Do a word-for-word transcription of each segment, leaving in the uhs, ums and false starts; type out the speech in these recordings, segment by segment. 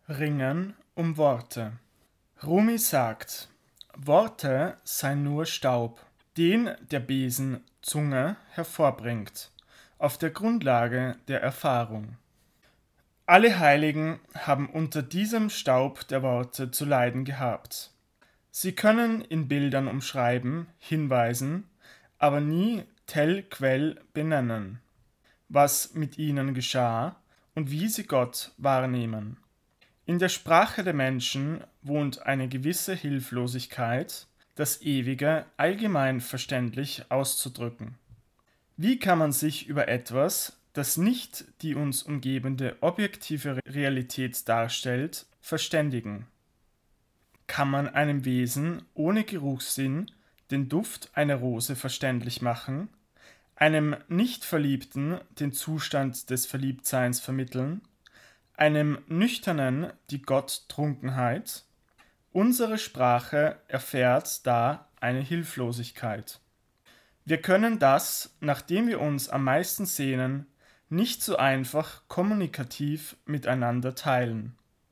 Ringen um Worte. Rumi sagt, Worte seien nur Staub, den der Besen Zunge hervorbringt, auf der Grundlage der Erfahrung. Alle Heiligen haben unter diesem Staub der Worte zu leiden gehabt. Sie können in Bildern umschreiben, hinweisen, aber nie Tell Quell benennen, was mit ihnen geschah und wie sie Gott wahrnehmen. In der Sprache der Menschen wohnt eine gewisse Hilflosigkeit, das Ewige allgemein verständlich auszudrücken. Wie kann man sich über etwas, das nicht die uns umgebende objektive Realität darstellt, verständigen? Kann man einem Wesen ohne Geruchssinn den Duft einer Rose verständlich machen, einem Nicht-Verliebten den Zustand des Verliebtseins vermitteln, einem Nüchternen die Gotttrunkenheit? Unsere Sprache erfährt da eine Hilflosigkeit. Wir können das, nachdem wir uns am meisten sehnen, nicht so einfach kommunikativ miteinander teilen.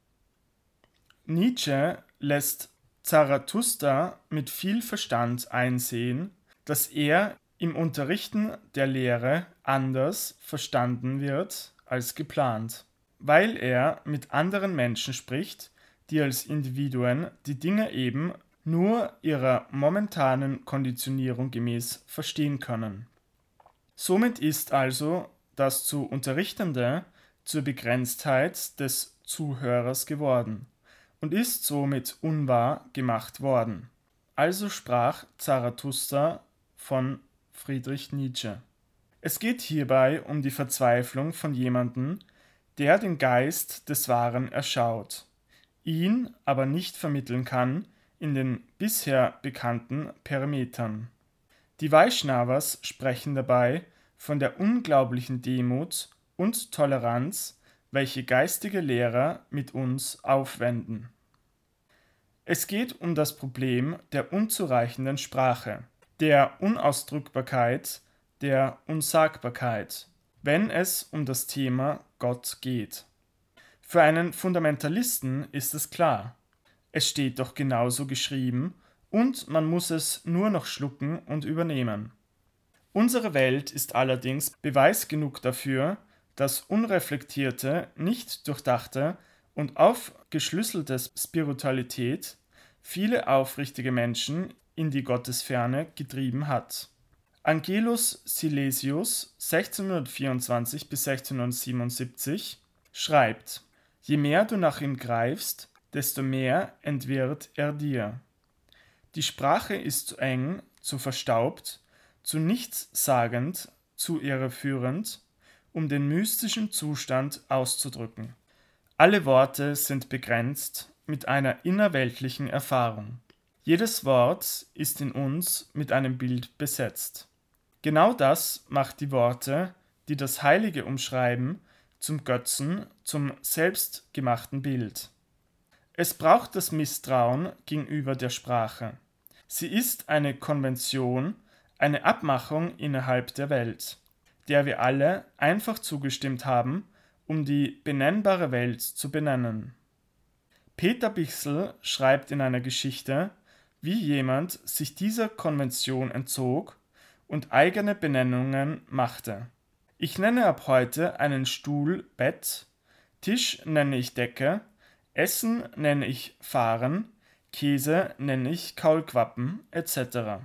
Nietzsche lässt Zarathustra mit viel Verstand einsehen, dass er im Unterrichten der Lehre anders verstanden wird als geplant, weil er mit anderen Menschen spricht, die als Individuen die Dinge eben nur ihrer momentanen Konditionierung gemäß verstehen können. Somit ist also das zu Unterrichtende zur Begrenztheit des Zuhörers geworden und ist somit unwahr gemacht worden. Also sprach Zarathustra von Friedrich Nietzsche. Es geht hierbei um die Verzweiflung von jemandem, der den Geist des Wahren erschaut, ihn aber nicht vermitteln kann in den bisher bekannten Perimetern. Die Vaishnavas sprechen dabei von der unglaublichen Demut und Toleranz, welche geistige Lehrer mit uns aufwenden. Es geht um das Problem der unzureichenden Sprache, der Unausdrückbarkeit, der Unsagbarkeit, wenn es um das Thema Gott geht. Für einen Fundamentalisten ist es klar, es steht doch genauso geschrieben und man muss es nur noch schlucken und übernehmen. Unsere Welt ist allerdings Beweis genug dafür, dass unreflektierte, nicht durchdachte und aufgeschlüsselte Spiritualität viele aufrichtige Menschen in die Gottesferne getrieben hat. Angelus Silesius sechzehnhundertvierundzwanzig bis sechzehnhundertsiebenundsiebzig schreibt: Je mehr du nach ihm greifst, desto mehr entwirrt er dir. Die Sprache ist zu eng, zu verstaubt, zu nichtssagend, zu irreführend, um den mystischen Zustand auszudrücken. Alle Worte sind begrenzt mit einer innerweltlichen Erfahrung. Jedes Wort ist in uns mit einem Bild besetzt. Genau das macht die Worte, die das Heilige umschreiben, zum Götzen, zum selbstgemachten Bild. Es braucht das Misstrauen gegenüber der Sprache. Sie ist eine Konvention, eine Abmachung innerhalb der Welt, der wir alle einfach zugestimmt haben, um die benennbare Welt zu benennen. Peter Bichsel schreibt in einer Geschichte, wie jemand sich dieser Konvention entzog und eigene Benennungen machte. Ich nenne ab heute einen Stuhl Bett, Tisch nenne ich Decke, Essen nenne ich Fahren, Käse nenne ich Kaulquappen, et cetera.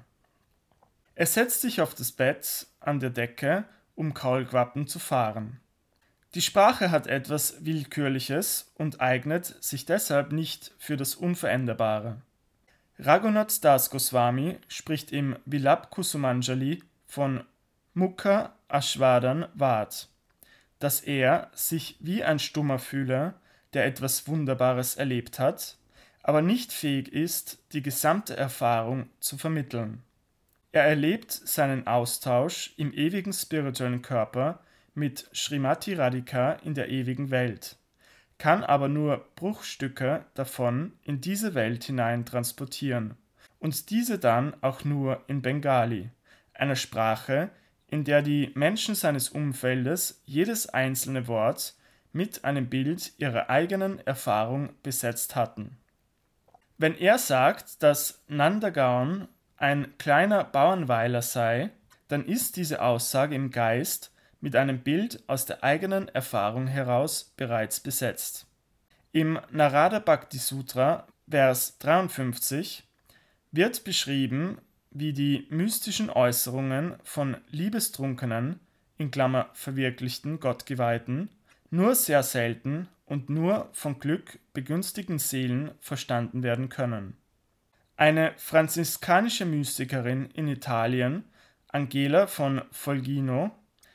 Er setzt sich auf das Bett an der Decke, um Kaulquappen zu fahren. Die Sprache hat etwas Willkürliches und eignet sich deshalb nicht für das Unveränderbare. Raghunath Das Goswami spricht im Vilap Kusumanjali von Mukha Ashwadan Vad, dass er sich wie ein Stummer fühle, der etwas Wunderbares erlebt hat, aber nicht fähig ist, die gesamte Erfahrung zu vermitteln. Er erlebt seinen Austausch im ewigen spirituellen Körper mit Srimati Radhika in der ewigen Welt, kann aber nur Bruchstücke davon in diese Welt hinein transportieren und diese dann auch nur in Bengali, einer Sprache, in der die Menschen seines Umfeldes jedes einzelne Wort mit einem Bild ihrer eigenen Erfahrung besetzt hatten. Wenn er sagt, dass Nandagaon ein kleiner Bauernweiler sei, dann ist diese Aussage im Geist mit einem Bild aus der eigenen Erfahrung heraus bereits besetzt. Im Narada Bhakti Sutra, Vers dreiundfünfzig, wird beschrieben, wie die mystischen Äußerungen von liebestrunkenen, in Klammer verwirklichten Gottgeweihten, nur sehr selten und nur von Glück begünstigten Seelen verstanden werden können. Eine franziskanische Mystikerin in Italien, Angela von Folgino,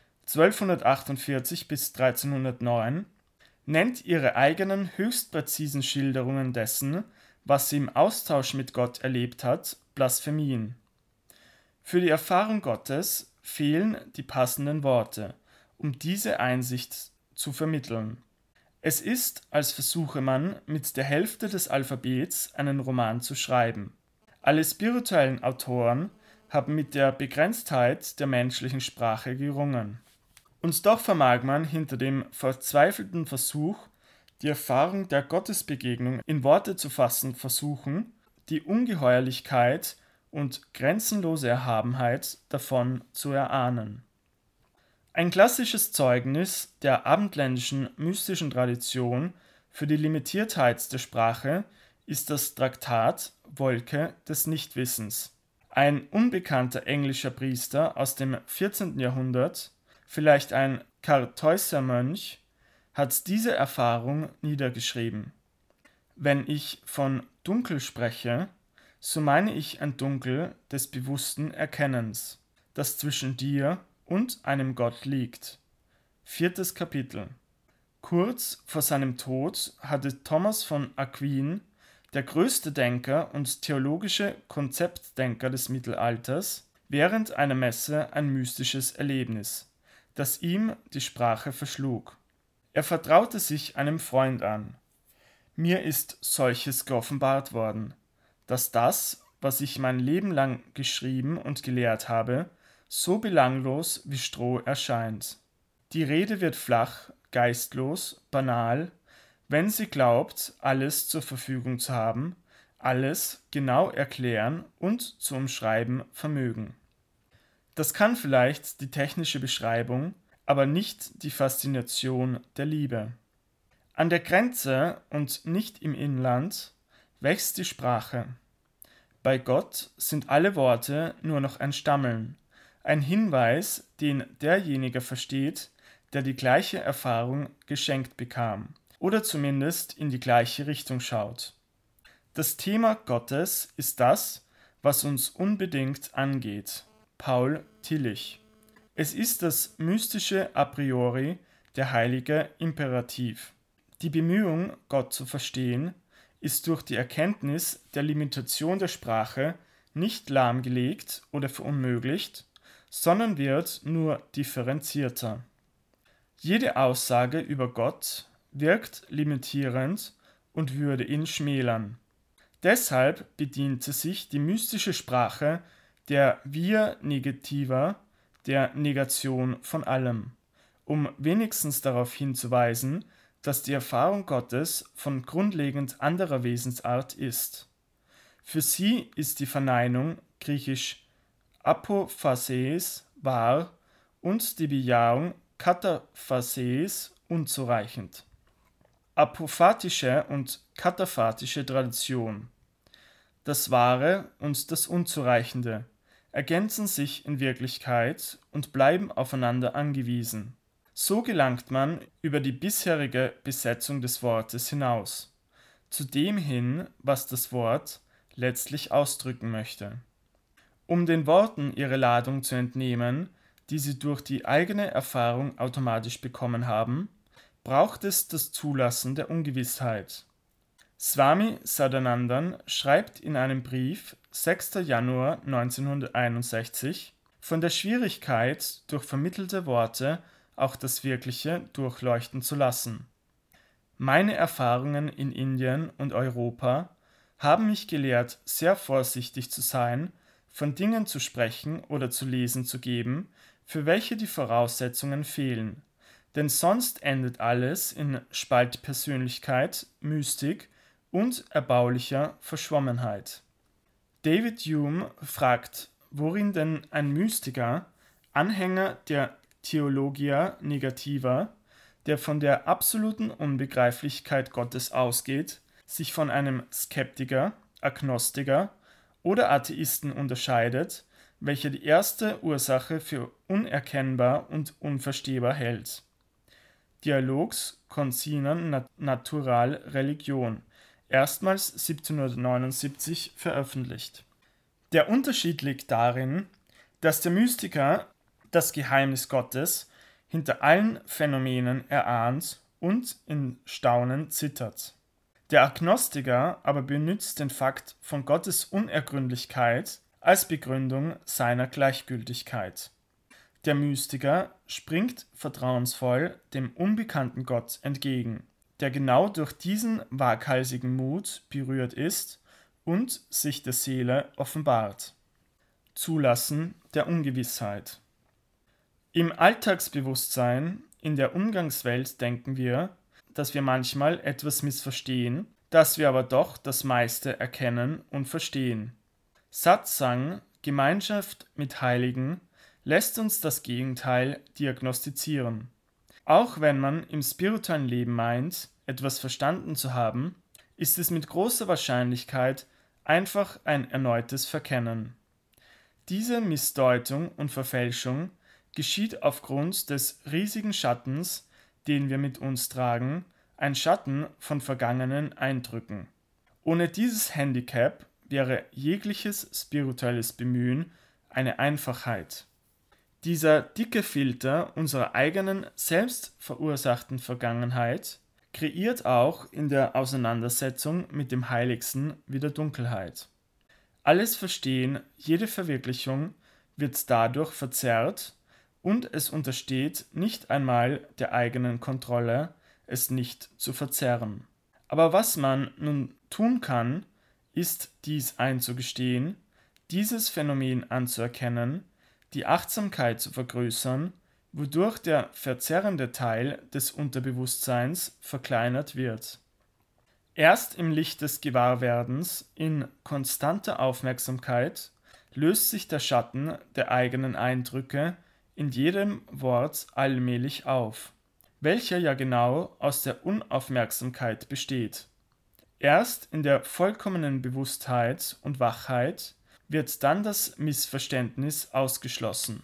zwölfhundertachtundvierzig bis dreizehnhundertneun, nennt ihre eigenen höchst präzisen Schilderungen dessen, was sie im Austausch mit Gott erlebt hat, Blasphemien. Für die Erfahrung Gottes fehlen die passenden Worte, um diese Einsicht zu vermitteln. Es ist, als versuche man, mit der Hälfte des Alphabets einen Roman zu schreiben. Alle spirituellen Autoren haben mit der Begrenztheit der menschlichen Sprache gerungen. Und doch vermag man hinter dem verzweifelten Versuch, die Erfahrung der Gottesbegegnung in Worte zu fassen versuchen, die Ungeheuerlichkeit und grenzenlose Erhabenheit davon zu erahnen. Ein klassisches Zeugnis der abendländischen mystischen Tradition für die Limitiertheit der Sprache ist das Traktat Wolke des Nichtwissens. Ein unbekannter englischer Priester aus dem vierzehnten Jahrhundert, vielleicht ein Kartäusermönch, hat diese Erfahrung niedergeschrieben. Wenn ich von Dunkel spreche, so meine ich ein Dunkel des bewussten Erkennens, das zwischen dir und einem Gott liegt. Viertes Kapitel. Kurz vor seinem Tod hatte Thomas von Aquin, der größte Denker und theologische Konzeptdenker des Mittelalters, während einer Messe ein mystisches Erlebnis, das ihm die Sprache verschlug. Er vertraute sich einem Freund an. Mir ist solches geoffenbart worden, dass das, was ich mein Leben lang geschrieben und gelehrt habe, so belanglos wie Stroh erscheint. Die Rede wird flach, geistlos, banal, wenn sie glaubt, alles zur Verfügung zu haben, alles genau erklären und zu umschreiben vermögen. Das kann vielleicht die technische Beschreibung, aber nicht die Faszination der Liebe. An der Grenze und nicht im Inland wächst die Sprache. Bei Gott sind alle Worte nur noch ein Stammeln, ein Hinweis, den derjenige versteht, der die gleiche Erfahrung geschenkt bekam oder zumindest in die gleiche Richtung schaut. Das Thema Gottes ist das, was uns unbedingt angeht. Paul Tillich. Es ist das mystische A priori, der heilige Imperativ. Die Bemühung, Gott zu verstehen, ist durch die Erkenntnis der Limitation der Sprache nicht lahmgelegt oder verunmöglicht, sondern wird nur differenzierter. Jede Aussage über Gott wirkt limitierend und würde ihn schmälern. Deshalb bediente sich die mystische Sprache der Via Negativa, der Negation von allem, um wenigstens darauf hinzuweisen, dass die Erfahrung Gottes von grundlegend anderer Wesensart ist. Für sie ist die Verneinung, griechisch Apophases, wahr und die Bejahung, Kataphases, unzureichend. Apophatische und kataphatische Tradition. Das Wahre und das Unzureichende ergänzen sich in Wirklichkeit und bleiben aufeinander angewiesen. So gelangt man über die bisherige Besetzung des Wortes hinaus, zu dem hin, was das Wort letztlich ausdrücken möchte. Um den Worten ihre Ladung zu entnehmen, die sie durch die eigene Erfahrung automatisch bekommen haben, braucht es das Zulassen der Ungewissheit. Swami Sadanandan schreibt in einem Brief sechster Januar neunzehnhunderteinundsechzig von der Schwierigkeit, durch vermittelte Worte auch das Wirkliche durchleuchten zu lassen. Meine Erfahrungen in Indien und Europa haben mich gelehrt, sehr vorsichtig zu sein, von Dingen zu sprechen oder zu lesen zu geben, für welche die Voraussetzungen fehlen, denn sonst endet alles in Spaltpersönlichkeit, Mystik und erbaulicher Verschwommenheit. David Hume fragt, worin denn ein Mystiker, Anhänger der Theologia Negativa, der von der absoluten Unbegreiflichkeit Gottes ausgeht, sich von einem Skeptiker, Agnostiker oder Atheisten unterscheidet, welcher die erste Ursache für unerkennbar und unverstehbar hält. Dialogs Consinant Natural Religion, erstmals siebzehnhundertneunundsiebzig veröffentlicht. Der Unterschied liegt darin, dass der Mystiker das Geheimnis Gottes hinter allen Phänomenen erahnt und in Staunen zittert. Der Agnostiker aber benutzt den Fakt von Gottes Unergründlichkeit als Begründung seiner Gleichgültigkeit. Der Mystiker springt vertrauensvoll dem unbekannten Gott entgegen, der genau durch diesen waghalsigen Mut berührt ist und sich der Seele offenbart. Zulassen der Ungewissheit. Im Alltagsbewusstsein, in der Umgangswelt denken wir, dass wir manchmal etwas missverstehen, dass wir aber doch das meiste erkennen und verstehen. Satsang, Gemeinschaft mit Heiligen, lässt uns das Gegenteil diagnostizieren. Auch wenn man im spirituellen Leben meint, etwas verstanden zu haben, ist es mit großer Wahrscheinlichkeit einfach ein erneutes Verkennen. Diese Missdeutung und Verfälschung geschieht aufgrund des riesigen Schattens, den wir mit uns tragen, ein Schatten von vergangenen Eindrücken. Ohne dieses Handicap wäre jegliches spirituelles Bemühen eine Einfachheit. Dieser dicke Filter unserer eigenen selbst verursachten Vergangenheit kreiert auch in der Auseinandersetzung mit dem Heiligsten wieder Dunkelheit. Alles Verstehen, jede Verwirklichung wird dadurch verzerrt und es untersteht nicht einmal der eigenen Kontrolle, es nicht zu verzerren. Aber was man nun tun kann, ist dies einzugestehen, dieses Phänomen anzuerkennen, die Achtsamkeit zu vergrößern, wodurch der verzerrende Teil des Unterbewusstseins verkleinert wird. Erst im Licht des Gewahrwerdens, in konstanter Aufmerksamkeit, löst sich der Schatten der eigenen Eindrücke in jedem Wort allmählich auf, welcher ja genau aus der Unaufmerksamkeit besteht. Erst in der vollkommenen Bewusstheit und Wachheit wird dann das Missverständnis ausgeschlossen.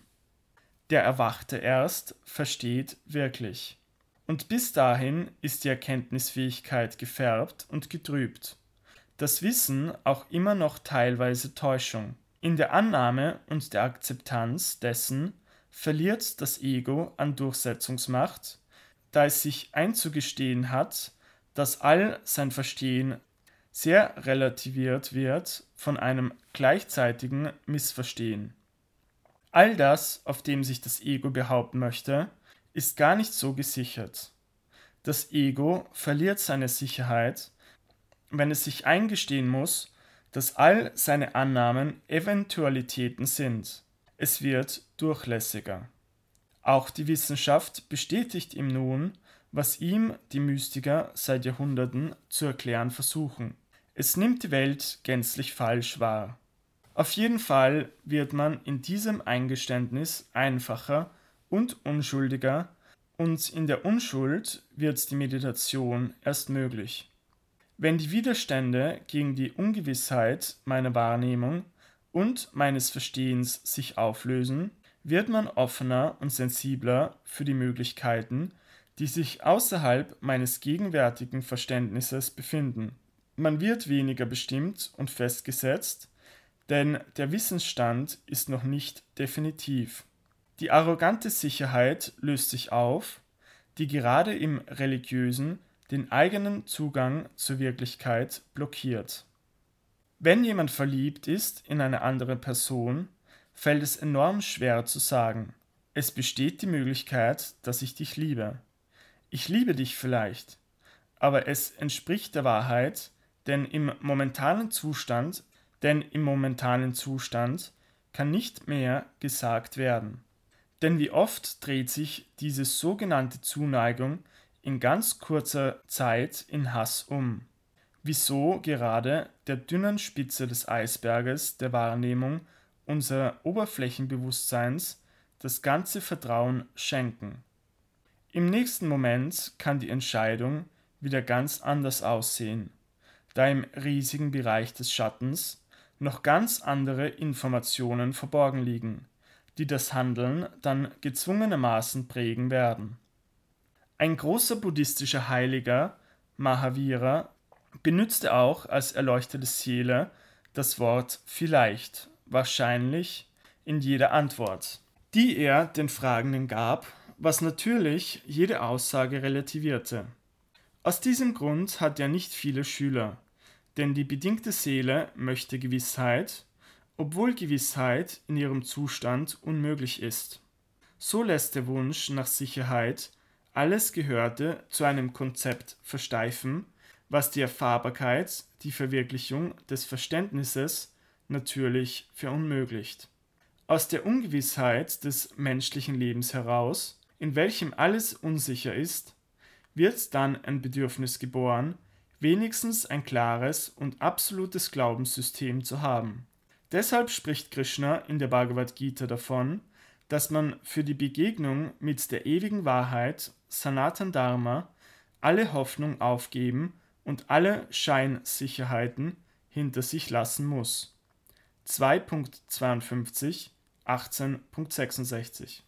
Der Erwachte erst versteht wirklich. Und bis dahin ist die Erkenntnisfähigkeit gefärbt und getrübt. Das Wissen auch immer noch teilweise Täuschung. In der Annahme und der Akzeptanz dessen verliert das Ego an Durchsetzungsmacht, da es sich einzugestehen hat, dass all sein Verstehen sehr relativiert wird von einem gleichzeitigen Missverstehen. All das, auf dem sich das Ego behaupten möchte, ist gar nicht so gesichert. Das Ego verliert seine Sicherheit, wenn es sich eingestehen muss, dass all seine Annahmen Eventualitäten sind. Es wird durchlässiger. Auch die Wissenschaft bestätigt ihm nun, was ihm die Mystiker seit Jahrhunderten zu erklären versuchen. Es nimmt die Welt gänzlich falsch wahr. Auf jeden Fall wird man in diesem Eingeständnis einfacher und unschuldiger, und in der Unschuld wird die Meditation erst möglich. Wenn die Widerstände gegen die Ungewissheit meiner Wahrnehmung und meines Verstehens sich auflösen, wird man offener und sensibler für die Möglichkeiten, die sich außerhalb meines gegenwärtigen Verständnisses befinden. Man wird weniger bestimmt und festgesetzt, denn der Wissensstand ist noch nicht definitiv. Die arrogante Sicherheit löst sich auf, die gerade im Religiösen den eigenen Zugang zur Wirklichkeit blockiert. Wenn jemand verliebt ist in eine andere Person, fällt es enorm schwer zu sagen: Es besteht die Möglichkeit, dass ich dich liebe. Ich liebe dich vielleicht, aber es entspricht der Wahrheit, denn im momentanen Zustand, denn im momentanen Zustand kann nicht mehr gesagt werden. Denn wie oft dreht sich diese sogenannte Zuneigung in ganz kurzer Zeit in Hass um. Wieso gerade der dünnen Spitze des Eisberges der Wahrnehmung unser Oberflächenbewusstseins das ganze Vertrauen schenken. Im nächsten Moment kann die Entscheidung wieder ganz anders aussehen, da im riesigen Bereich des Schattens noch ganz andere Informationen verborgen liegen, die das Handeln dann gezwungenermaßen prägen werden. Ein großer buddhistischer Heiliger, Mahavira, benützte auch als erleuchtete Seele das Wort vielleicht, wahrscheinlich in jeder Antwort, die er den Fragenden gab, was natürlich jede Aussage relativierte. Aus diesem Grund hat er nicht viele Schüler, denn die bedingte Seele möchte Gewissheit, obwohl Gewissheit in ihrem Zustand unmöglich ist. So lässt der Wunsch nach Sicherheit alles Gehörte zu einem Konzept versteifen, was die Erfahrbarkeit, die Verwirklichung des Verständnisses natürlich verunmöglicht. Aus der Ungewissheit des menschlichen Lebens heraus, in welchem alles unsicher ist, wird dann ein Bedürfnis geboren, wenigstens ein klares und absolutes Glaubenssystem zu haben. Deshalb spricht Krishna in der Bhagavad Gita davon, dass man für die Begegnung mit der ewigen Wahrheit, Sanatan Dharma, alle Hoffnung aufgeben und alle Scheinsicherheiten hinter sich lassen muss. zwei Punkt zweiundfünfzig, achtzehn Punkt sechsundsechzig.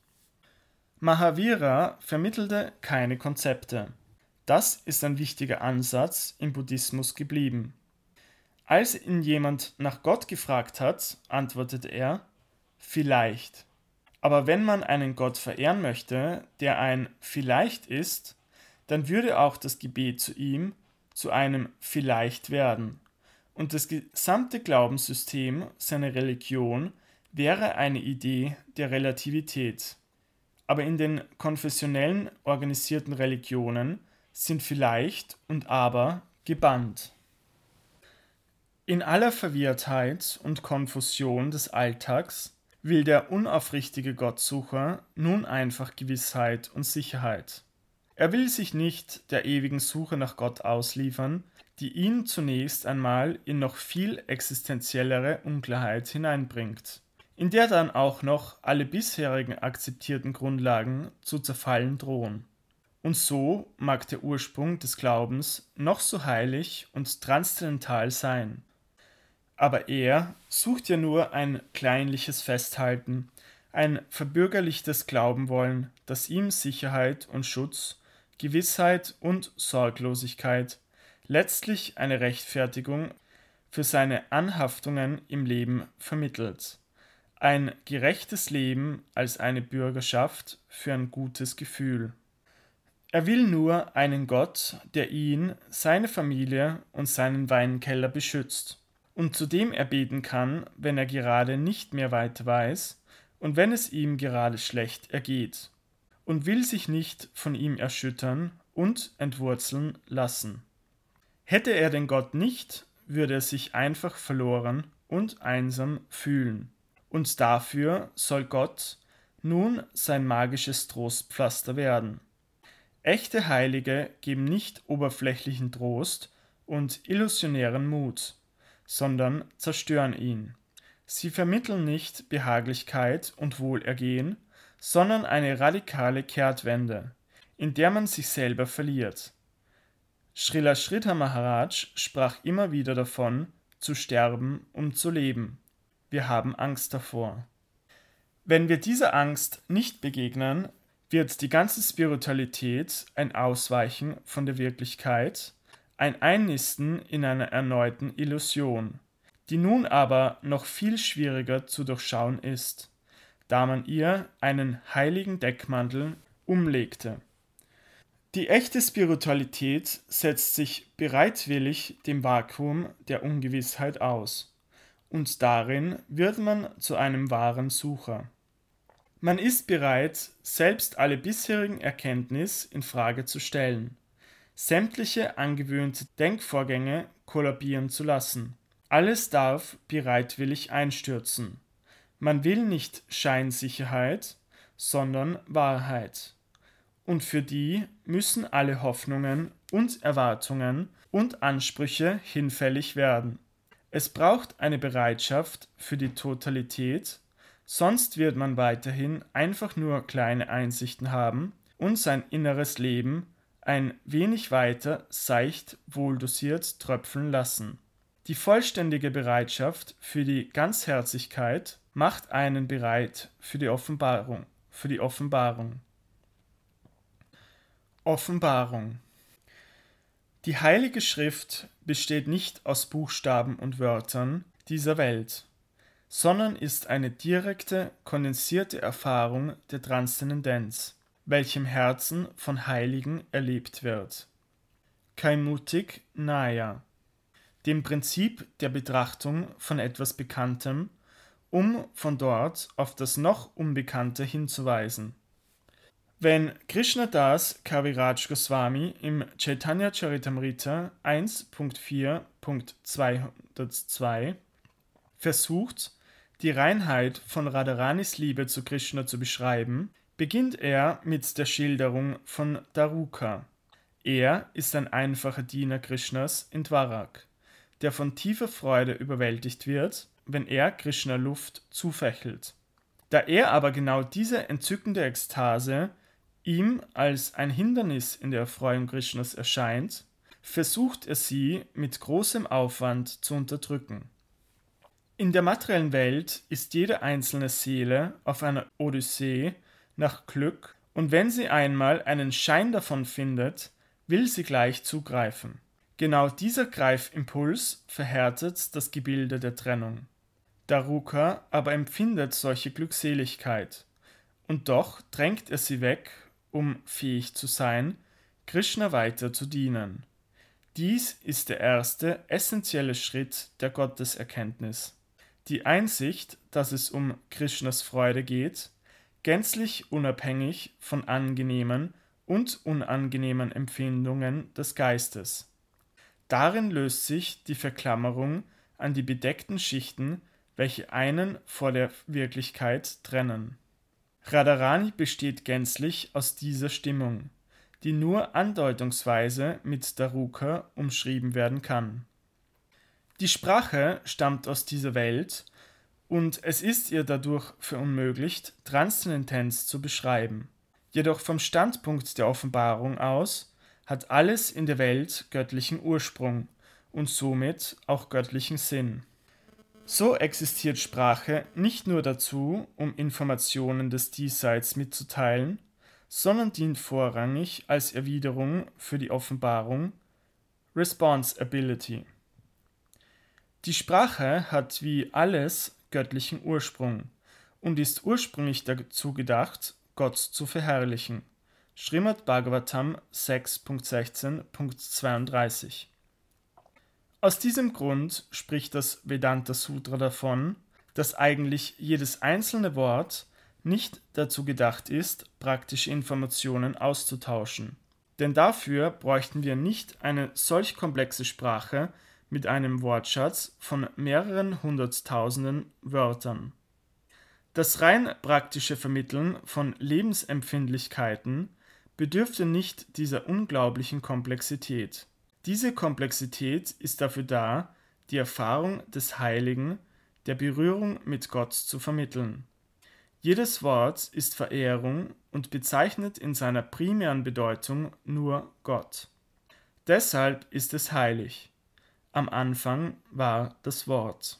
Mahavira vermittelte keine Konzepte. Das ist ein wichtiger Ansatz im Buddhismus geblieben. Als ihn jemand nach Gott gefragt hat, antwortete er, vielleicht. Aber wenn man einen Gott verehren möchte, der ein vielleicht ist, dann würde auch das Gebet zu ihm zu einem vielleicht werden. Und das gesamte Glaubenssystem seiner Religion wäre eine Idee der Relativität. Aber in den konfessionellen organisierten Religionen sind vielleicht und aber gebannt. In aller Verwirrtheit und Konfusion des Alltags will der unaufrichtige Gottsucher nun einfach Gewissheit und Sicherheit. Er will sich nicht der ewigen Suche nach Gott ausliefern, die ihn zunächst einmal in noch viel existenziellere Unklarheit hineinbringt, in der dann auch noch alle bisherigen akzeptierten Grundlagen zu zerfallen drohen. Und so mag der Ursprung des Glaubens noch so heilig und transzendental sein. Aber er sucht ja nur ein kleinliches Festhalten, ein verbürgerlichtes Glaubenwollen, das ihm Sicherheit und Schutz, Gewissheit und Sorglosigkeit, letztlich eine Rechtfertigung für seine Anhaftungen im Leben vermittelt. Ein gerechtes Leben als eine Bürgerschaft für ein gutes Gefühl. Er will nur einen Gott, der ihn, seine Familie und seinen Weinkeller beschützt und zu dem er beten kann, wenn er gerade nicht mehr weiter weiß und wenn es ihm gerade schlecht ergeht, und will sich nicht von ihm erschüttern und entwurzeln lassen. Hätte er den Gott nicht, würde er sich einfach verloren und einsam fühlen. Und dafür soll Gott nun sein magisches Trostpflaster werden. Echte Heilige geben nicht oberflächlichen Trost und illusionären Mut, sondern zerstören ihn. Sie vermitteln nicht Behaglichkeit und Wohlergehen, sondern eine radikale Kehrtwende, in der man sich selber verliert. Srila Sridhar Maharaj sprach immer wieder davon, zu sterben, um zu leben. Wir haben Angst davor. Wenn wir dieser Angst nicht begegnen, wird die ganze Spiritualität ein Ausweichen von der Wirklichkeit, ein Einnisten in einer erneuten Illusion, die nun aber noch viel schwieriger zu durchschauen ist, da man ihr einen heiligen Deckmantel umlegte. Die echte Spiritualität setzt sich bereitwillig dem Vakuum der Ungewissheit aus, und darin wird man zu einem wahren Sucher. Man ist bereit, selbst alle bisherigen Erkenntnisse in Frage zu stellen, sämtliche angewöhnte Denkvorgänge kollabieren zu lassen. Alles darf bereitwillig einstürzen. Man will nicht Scheinsicherheit, sondern Wahrheit. Und für die müssen alle Hoffnungen und Erwartungen und Ansprüche hinfällig werden. Es braucht eine Bereitschaft für die Totalität, sonst wird man weiterhin einfach nur kleine Einsichten haben und sein inneres Leben ein wenig weiter seicht wohldosiert tröpfeln lassen. Die vollständige Bereitschaft für die Ganzherzigkeit macht einen bereit für die Offenbarung, für die Offenbarung. Offenbarung. Die Heilige Schrift besteht nicht aus Buchstaben und Wörtern dieser Welt, sondern ist eine direkte, kondensierte Erfahrung der Transzendenz, welche im Herzen von Heiligen erlebt wird. Kaimutik Naya, dem Prinzip der Betrachtung von etwas Bekanntem, um von dort auf das noch Unbekannte hinzuweisen. Wenn Krishnadas Kaviraj Goswami im Chaitanya Charitamrita eins Punkt vier Punkt zweihundertzwei versucht, die Reinheit von Radharanis Liebe zu Krishna zu beschreiben, beginnt er mit der Schilderung von Daruka. Er ist ein einfacher Diener Krishnas in Dwarak, der von tiefer Freude überwältigt wird, wenn er Krishna Luft zufächelt. Da er aber genau diese entzückende Ekstase ihm als ein Hindernis in der Erfreuung Krishnas erscheint, versucht er sie mit großem Aufwand zu unterdrücken. In der materiellen Welt ist jede einzelne Seele auf einer Odyssee nach Glück, und wenn sie einmal einen Schein davon findet, will sie gleich zugreifen. Genau dieser Greifimpuls verhärtet das Gebilde der Trennung. Daruka aber empfindet solche Glückseligkeit, und doch drängt er sie weg, um fähig zu sein, Krishna weiter zu dienen. Dies ist der erste essentielle Schritt der Gotteserkenntnis. Die Einsicht, dass es um Krishnas Freude geht, gänzlich unabhängig von angenehmen und unangenehmen Empfindungen des Geistes. Darin löst sich die Verklammerung an die bedeckten Schichten, welche einen vor der Wirklichkeit trennen. Radharani besteht gänzlich aus dieser Stimmung, die nur andeutungsweise mit Daruka umschrieben werden kann. Die Sprache stammt aus dieser Welt, und es ist ihr dadurch verunmöglicht, Transzendenz zu beschreiben. Jedoch vom Standpunkt der Offenbarung aus hat alles in der Welt göttlichen Ursprung und somit auch göttlichen Sinn. So existiert Sprache nicht nur dazu, um Informationen des Diesseits mitzuteilen, sondern dient vorrangig als Erwiderung für die Offenbarung, Responsibility. Die Sprache hat wie alles göttlichen Ursprung und ist ursprünglich dazu gedacht, Gott zu verherrlichen. Srimad Bhagavatam sechs Punkt sechzehn Punkt zweiunddreißig. Aus diesem Grund spricht das Vedanta Sutra davon, dass eigentlich jedes einzelne Wort nicht dazu gedacht ist, praktische Informationen auszutauschen. Denn dafür bräuchten wir nicht eine solch komplexe Sprache mit einem Wortschatz von mehreren hunderttausenden Wörtern. Das rein praktische Vermitteln von Lebensempfindlichkeiten bedürfte nicht dieser unglaublichen Komplexität. Diese Komplexität ist dafür da, die Erfahrung des Heiligen, der Berührung mit Gott zu vermitteln. Jedes Wort ist Verehrung und bezeichnet in seiner primären Bedeutung nur Gott. Deshalb ist es heilig. Am Anfang war das Wort.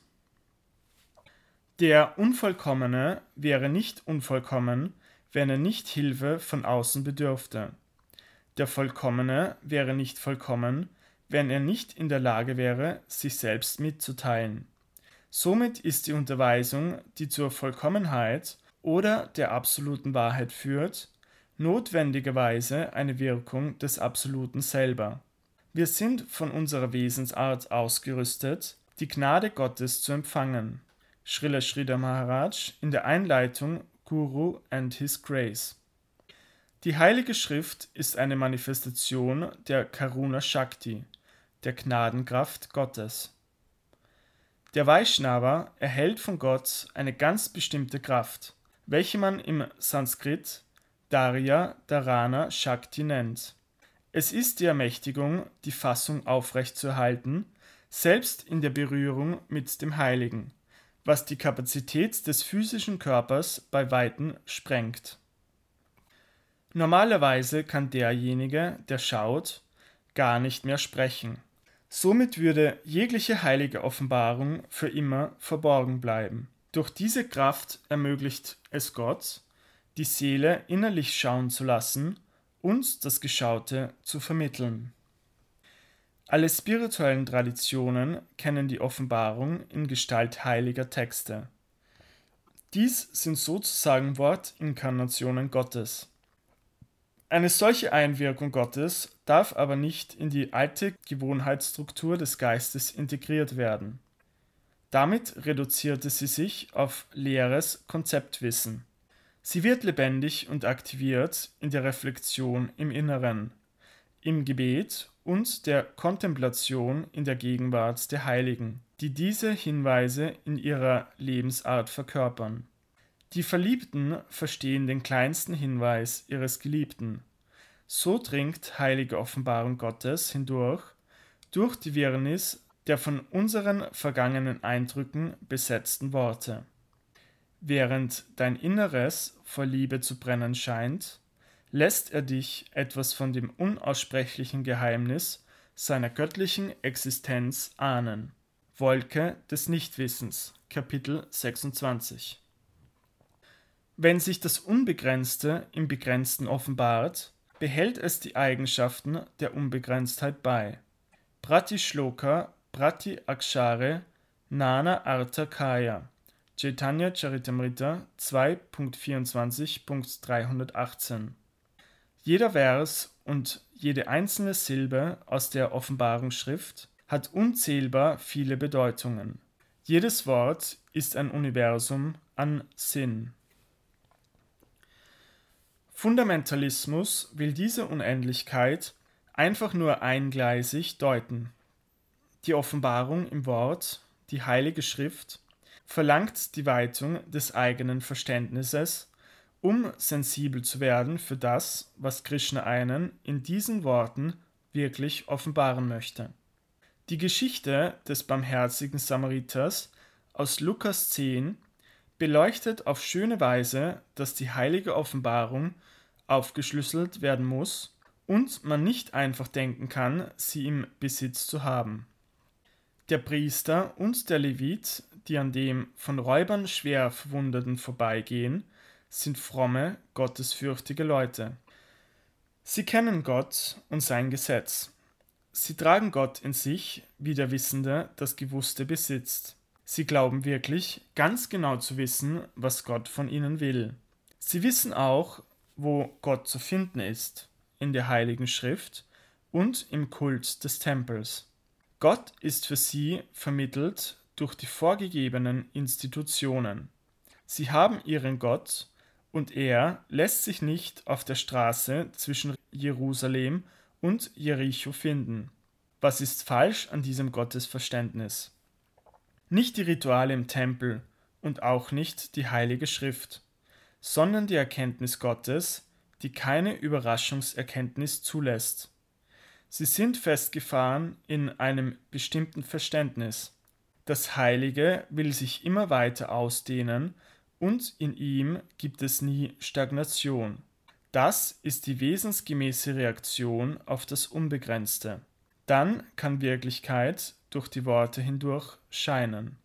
Der Unvollkommene wäre nicht unvollkommen, wenn er nicht Hilfe von außen bedürfte. Der Vollkommene wäre nicht vollkommen, wenn er nicht in der Lage wäre, sich selbst mitzuteilen. Somit ist die Unterweisung, die zur Vollkommenheit oder der absoluten Wahrheit führt, notwendigerweise eine Wirkung des Absoluten selber. Wir sind von unserer Wesensart ausgerüstet, die Gnade Gottes zu empfangen. Srila Sridhar Maharaj in der Einleitung Guru and His Grace. Die Heilige Schrift ist eine Manifestation der Karuna Shakti, der Gnadenkraft Gottes. Der Vaishnava erhält von Gott eine ganz bestimmte Kraft, welche man im Sanskrit Darya Dharana Shakti nennt. Es ist die Ermächtigung, die Fassung aufrechtzuerhalten, selbst in der Berührung mit dem Heiligen, was die Kapazität des physischen Körpers bei Weitem sprengt. Normalerweise kann derjenige, der schaut, gar nicht mehr sprechen. Somit würde jegliche heilige Offenbarung für immer verborgen bleiben. Durch diese Kraft ermöglicht es Gott, die Seele innerlich schauen zu lassen und das Geschaute zu vermitteln. Alle spirituellen Traditionen kennen die Offenbarung in Gestalt heiliger Texte. Dies sind sozusagen Wortinkarnationen Gottes. Eine solche Einwirkung Gottes darf aber nicht in die alte Gewohnheitsstruktur des Geistes integriert werden. Damit reduzierte sie sich auf leeres Konzeptwissen. Sie wird lebendig und aktiviert in der Reflexion im Inneren, im Gebet und der Kontemplation in der Gegenwart der Heiligen, die diese Hinweise in ihrer Lebensart verkörpern. Die Verliebten verstehen den kleinsten Hinweis ihres Geliebten. So dringt heilige Offenbarung Gottes hindurch, durch die Wirrnis der von unseren vergangenen Eindrücken besetzten Worte. Während dein Inneres vor Liebe zu brennen scheint, lässt er dich etwas von dem unaussprechlichen Geheimnis seiner göttlichen Existenz ahnen. Wolke des Nichtwissens, Kapitel sechsundzwanzig. Wenn sich das Unbegrenzte im Begrenzten offenbart, behält es die Eigenschaften der Unbegrenztheit bei. Prati Shloka Prati Akshare Nana Artha Kaya, Chaitanya Charitamrita zwei Punkt vierundzwanzig Punkt dreihundertachtzehn. Jeder Vers und jede einzelne Silbe aus der Offenbarungsschrift hat unzählbar viele Bedeutungen. Jedes Wort ist ein Universum an Sinn. Fundamentalismus will diese Unendlichkeit einfach nur eingleisig deuten. Die Offenbarung im Wort, die Heilige Schrift, verlangt die Weitung des eigenen Verständnisses, um sensibel zu werden für das, was Krishna einen in diesen Worten wirklich offenbaren möchte. Die Geschichte des barmherzigen Samariters aus Lukas zehn beleuchtet auf schöne Weise, dass die heilige Offenbarung aufgeschlüsselt werden muss und man nicht einfach denken kann, sie im Besitz zu haben. Der Priester und der Levit, die an dem von Räubern schwer Verwundeten vorbeigehen, sind fromme, gottesfürchtige Leute. Sie kennen Gott und sein Gesetz. Sie tragen Gott in sich, wie der Wissende das Gewusste besitzt. Sie glauben wirklich, ganz genau zu wissen, was Gott von ihnen will. Sie wissen auch, wo Gott zu finden ist, in der Heiligen Schrift und im Kult des Tempels. Gott ist für sie vermittelt durch die vorgegebenen Institutionen. Sie haben ihren Gott und er lässt sich nicht auf der Straße zwischen Jerusalem und Jericho finden. Was ist falsch an diesem Gottesverständnis? Nicht die Rituale im Tempel und auch nicht die Heilige Schrift, sondern die Erkenntnis Gottes, die keine Überraschungserkenntnis zulässt. Sie sind festgefahren in einem bestimmten Verständnis. Das Heilige will sich immer weiter ausdehnen und in ihm gibt es nie Stagnation. Das ist die wesensgemäße Reaktion auf das Unbegrenzte. Dann kann Wirklichkeit durch die Worte hindurch scheinen.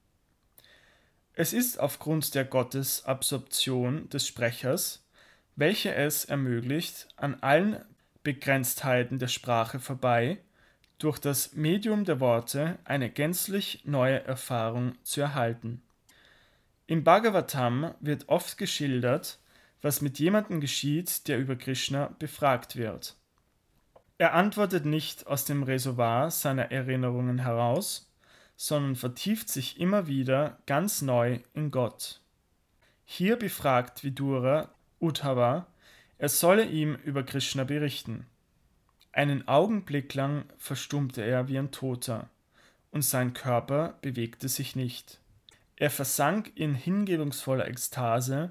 Es ist aufgrund der Gottesabsorption des Sprechers, welche es ermöglicht, an allen Begrenztheiten der Sprache vorbei, durch das Medium der Worte eine gänzlich neue Erfahrung zu erhalten. Im Bhagavatam wird oft geschildert, was mit jemandem geschieht, der über Krishna befragt wird. Er antwortet nicht aus dem Reservoir seiner Erinnerungen heraus, sondern vertieft sich immer wieder ganz neu in Gott. Hier befragt Vidura Uddhava, er solle ihm über Krishna berichten. Einen Augenblick lang verstummte er wie ein Toter, und sein Körper bewegte sich nicht. Er versank in hingebungsvoller Ekstase,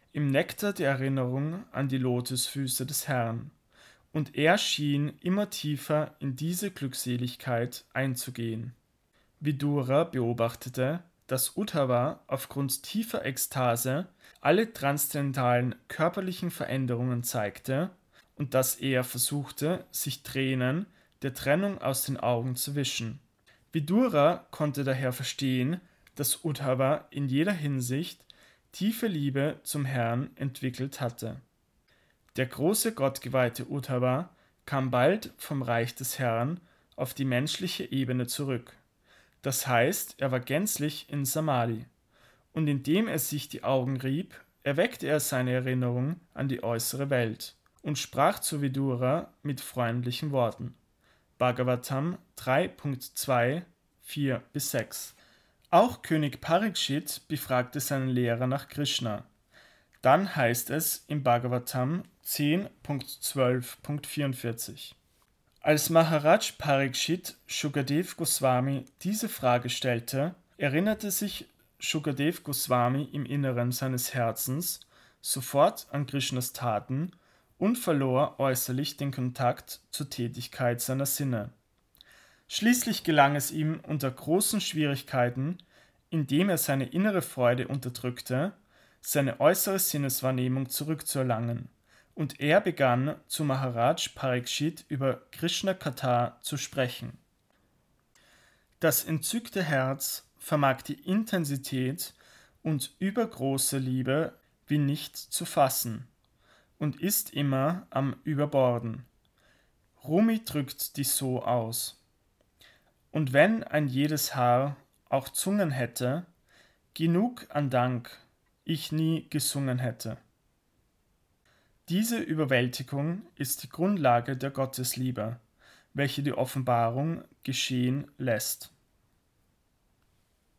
im Nektar der Erinnerung an die Lotusfüße des Herrn, und er schien immer tiefer in diese Glückseligkeit einzugehen. Vidura beobachtete, dass Uddhava aufgrund tiefer Ekstase alle transzendentalen körperlichen Veränderungen zeigte und dass er versuchte, sich Tränen der Trennung aus den Augen zu wischen. Vidura konnte daher verstehen, dass Uddhava in jeder Hinsicht tiefe Liebe zum Herrn entwickelt hatte. Der große gottgeweihte Uddhava kam bald vom Reich des Herrn auf die menschliche Ebene zurück. Das heißt, er war gänzlich in Samadhi, und indem er sich die Augen rieb, erweckte er seine Erinnerung an die äußere Welt und sprach zu Vidura mit freundlichen Worten. Bhagavatam drei Punkt zwei, vier bis sechs. Auch König Parikshit befragte seinen Lehrer nach Krishna. Dann heißt es im Bhagavatam zehn Punkt zwölf Punkt vierundvierzig. Als Maharaj Parikshit Shukadev Goswami diese Frage stellte, erinnerte sich Shukadev Goswami im Inneren seines Herzens sofort an Krishnas Taten und verlor äußerlich den Kontakt zur Tätigkeit seiner Sinne. Schließlich gelang es ihm unter großen Schwierigkeiten, indem er seine innere Freude unterdrückte, seine äußere Sinneswahrnehmung zurückzuerlangen, und er begann zu Maharaj Parikshit über Krishna Katha zu sprechen. Das entzückte Herz vermag die Intensität und übergroße Liebe wie nicht zu fassen und ist immer am Überborden. Rumi drückt dies so aus. Und wenn ein jedes Haar auch Zungen hätte, genug an Dank ich nie gesungen hätte. Diese Überwältigung ist die Grundlage der Gottesliebe, welche die Offenbarung geschehen lässt.